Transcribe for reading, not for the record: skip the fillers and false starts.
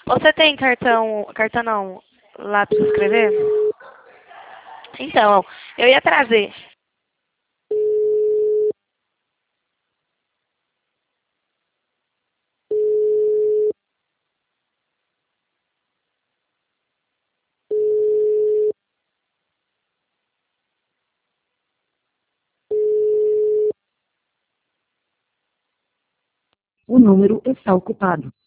Você tem cartão não, lápis para escrever? Então, eu ia trazer. O número está ocupado.